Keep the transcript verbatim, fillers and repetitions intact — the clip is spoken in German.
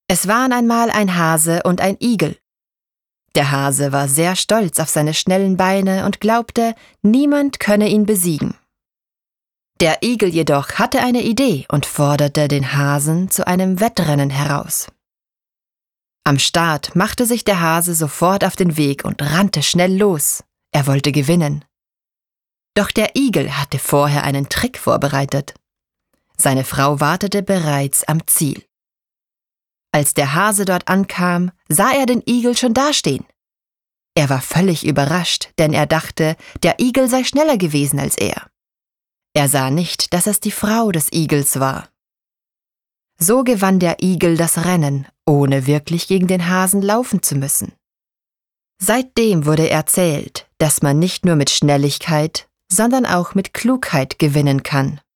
Es waren einmal ein Hase und ein Igel. Der Hase war sehr stolz auf seine schnellen Beine und glaubte, niemand könne ihn besiegen. Der Igel jedoch hatte eine Idee und forderte den Hasen zu einem Wettrennen heraus. Am Start machte sich der Hase sofort auf den Weg und rannte schnell los. Er wollte gewinnen. Doch der Igel hatte vorher einen Trick vorbereitet. Seine Frau wartete bereits am Ziel. Als der Hase dort ankam, sah er den Igel schon dastehen. Er war völlig überrascht, denn er dachte, der Igel sei schneller gewesen als er. Er sah nicht, dass es die Frau des Igels war. So gewann der Igel das Rennen, ohne wirklich gegen den Hasen laufen zu müssen. Seitdem wurde erzählt, dass man nicht nur mit Schnelligkeit, sondern auch mit Klugheit gewinnen kann.